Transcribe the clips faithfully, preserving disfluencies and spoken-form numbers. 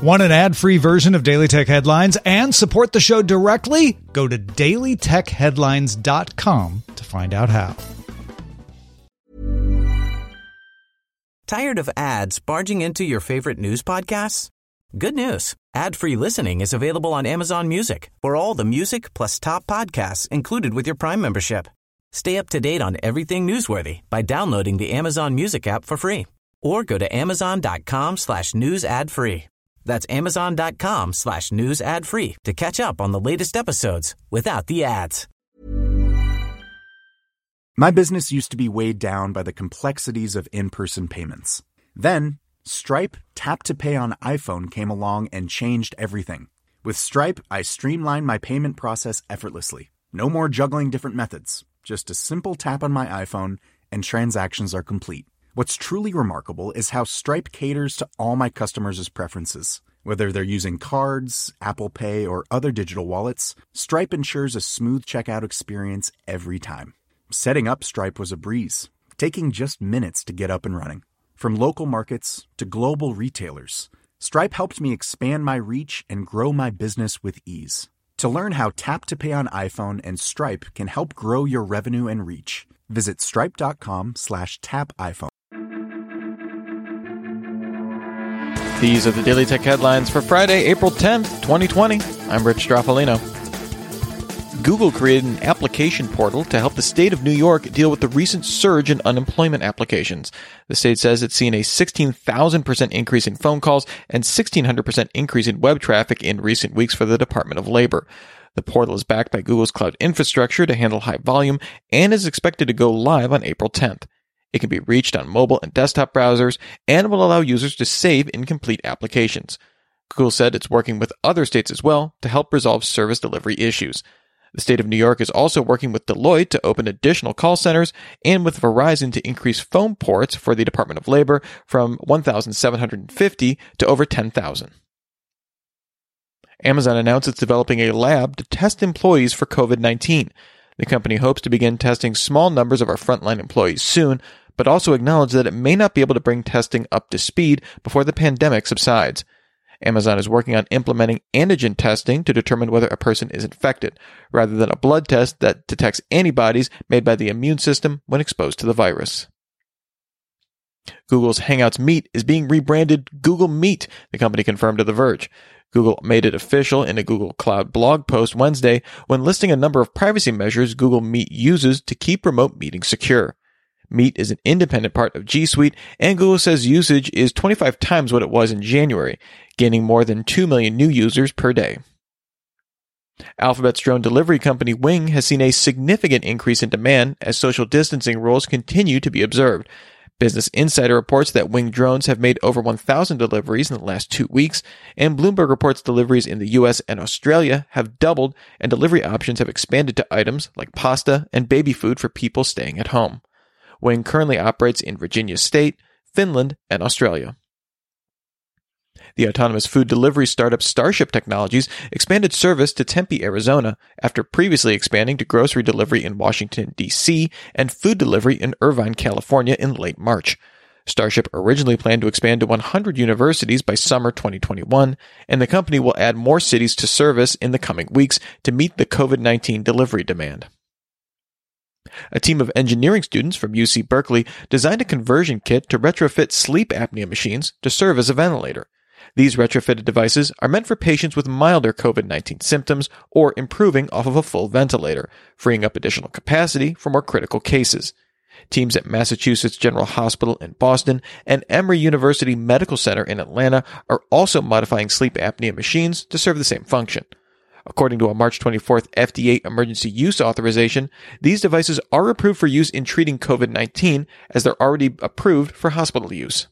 Want an ad-free version of Daily Tech Headlines and support the show directly? Go to daily tech headlines dot com to find out how. Tired of ads barging into your favorite news podcasts? Good news. Ad-free listening is available on Amazon Music for all the music plus top podcasts included with your Prime membership. Stay up to date on everything newsworthy by downloading the Amazon Music app for free or go to amazon.com slash news ad free. That's amazon.com slash news ad free to catch up on the latest episodes without the ads. My business used to be weighed down by the complexities of in-person payments. Then, Stripe Tap to Pay on iPhone came along and changed everything. With Stripe, I streamlined my payment process effortlessly. No more juggling different methods. Just a simple tap on my iPhone and transactions are complete. What's truly remarkable is how Stripe caters to all my customers' preferences. Whether they're using cards, Apple Pay, or other digital wallets, Stripe ensures a smooth checkout experience every time. Setting up Stripe was a breeze, taking just minutes to get up and running. From local markets to global retailers, Stripe helped me expand my reach and grow my business with ease. To learn how Tap to Pay on iPhone and Stripe can help grow your revenue and reach, visit stripe.com slash tap iPhone. These are the Daily Tech Headlines for Friday, April tenth, twenty twenty. I'm Rich Straffolino. Google created an application portal to help the state of New York deal with the recent surge in unemployment applications. The state says it's seen a sixteen thousand percent increase in phone calls and sixteen hundred percent increase in web traffic in recent weeks for the Department of Labor. The portal is backed by Google's cloud infrastructure to handle high volume and is expected to go live on April tenth. It can be reached on mobile and desktop browsers and will allow users to save incomplete applications. Google said it's working with other states as well to help resolve service delivery issues. The state of New York is also working with Deloitte to open additional call centers and with Verizon to increase phone ports for the Department of Labor from one thousand seven hundred fifty to over ten thousand. Amazon announced it's developing a lab to test employees for covid nineteen. The company hopes to begin testing small numbers of our frontline employees soon, but also acknowledged that it may not be able to bring testing up to speed before the pandemic subsides. Amazon is working on implementing antigen testing to determine whether a person is infected, rather than a blood test that detects antibodies made by the immune system when exposed to the virus. Google's Hangouts Meet is being rebranded Google Meet, the company confirmed to The Verge. Google made it official in a Google Cloud blog post Wednesday when listing a number of privacy measures Google Meet uses to keep remote meetings secure. Meet is an independent part of G Suite, and Google says usage is twenty-five times what it was in January, gaining more than two million new users per day. Alphabet's drone delivery company Wing has seen a significant increase in demand as social distancing rules continue to be observed. Business Insider reports that Wing drones have made over one thousand deliveries in the last two weeks, and Bloomberg reports deliveries in the U S and Australia have doubled, and delivery options have expanded to items like pasta and baby food for people staying at home. Wing currently operates in Virginia State, Finland, and Australia. The autonomous food delivery startup Starship Technologies expanded service to Tempe, Arizona, after previously expanding to grocery delivery in Washington, D C, and food delivery in Irvine, California in late March. Starship originally planned to expand to one hundred universities by summer twenty twenty-one, and the company will add more cities to service in the coming weeks to meet the covid nineteen delivery demand. A team of engineering students from U C Berkeley designed a conversion kit to retrofit sleep apnea machines to serve as a ventilator. These retrofitted devices are meant for patients with milder covid nineteen symptoms or improving off of a full ventilator, freeing up additional capacity for more critical cases. Teams at Massachusetts General Hospital in Boston and Emory University Medical Center in Atlanta are also modifying sleep apnea machines to serve the same function. According to a March twenty-fourth F D A emergency use authorization, these devices are approved for use in treating covid nineteen as they're already approved for hospital use.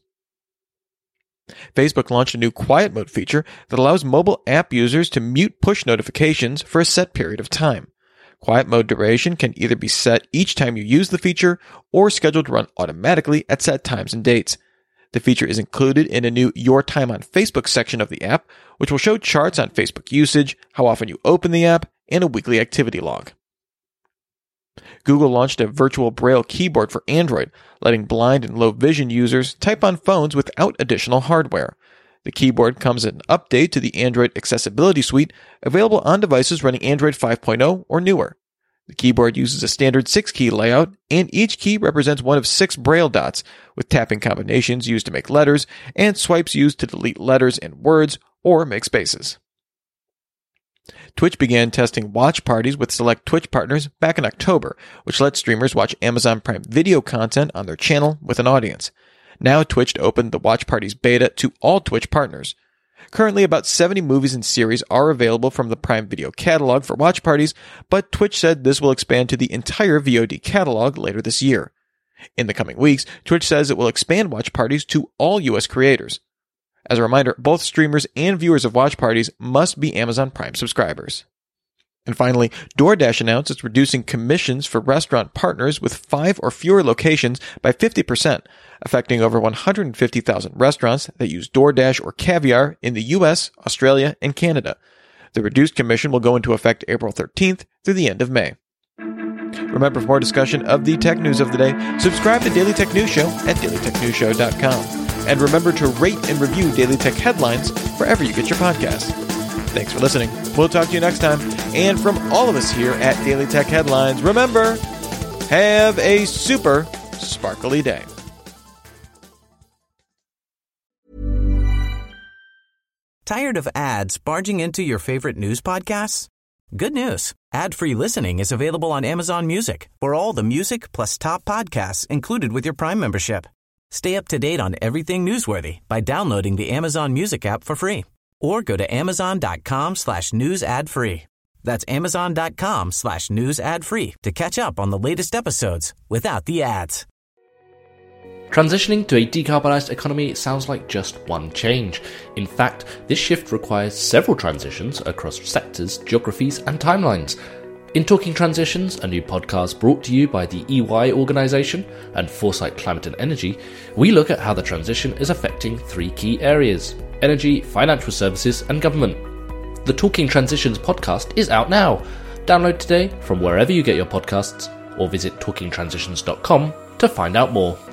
Facebook launched a new quiet mode feature that allows mobile app users to mute push notifications for a set period of time. Quiet mode duration can either be set each time you use the feature or scheduled to run automatically at set times and dates. The feature is included in a new Your Time on Facebook section of the app, which will show charts on Facebook usage, how often you open the app, and a weekly activity log. Google launched a virtual Braille keyboard for Android, letting blind and low vision users type on phones without additional hardware. The keyboard comes in an update to the Android Accessibility Suite, available on devices running Android five point oh or newer. The keyboard uses a standard six-key layout, and each key represents one of six braille dots, with tapping combinations used to make letters, and swipes used to delete letters and words or make spaces. Twitch began testing watch parties with select Twitch partners back in October, which lets streamers watch Amazon Prime Video content on their channel with an audience. Now Twitch opened the watch parties beta to all Twitch partners. Currently, about seventy movies and series are available from the Prime Video catalog for watch parties, but Twitch said this will expand to the entire V O D catalog later this year. In the coming weeks, Twitch says it will expand watch parties to all U S creators. As a reminder, both streamers and viewers of watch parties must be Amazon Prime subscribers. And finally, DoorDash announced it's reducing commissions for restaurant partners with five or fewer locations by fifty percent, affecting over one hundred fifty thousand restaurants that use DoorDash or Caviar in the U S, Australia, and Canada. The reduced commission will go into effect April thirteenth through the end of May. Remember, for more discussion of the tech news of the day, subscribe to Daily Tech News Show at daily tech news show dot com. And remember to rate and review Daily Tech Headlines wherever you get your podcasts. Thanks for listening. We'll talk to you next time. And from all of us here at Daily Tech Headlines, remember, have a super sparkly day. Tired of ads barging into your favorite news podcasts? Good news. Ad-free listening is available on Amazon Music for all the music plus top podcasts included with your Prime membership. Stay up to date on everything newsworthy by downloading the Amazon Music app for free or go to amazon.com slash news ad free. That's amazon.com slash news ad free to catch up on the latest episodes without the ads. Transitioning to a decarbonised economy sounds like just one change. In fact, this shift requires several transitions across sectors, geographies, and timelines. In Talking Transitions, a new podcast brought to you by the E Y organisation and Foresight Climate and Energy, we look at how the transition is affecting three key areas: energy, financial services, and government. The Talking Transitions podcast is out now. Download today from wherever you get your podcasts or visit talking transitions dot com to find out more.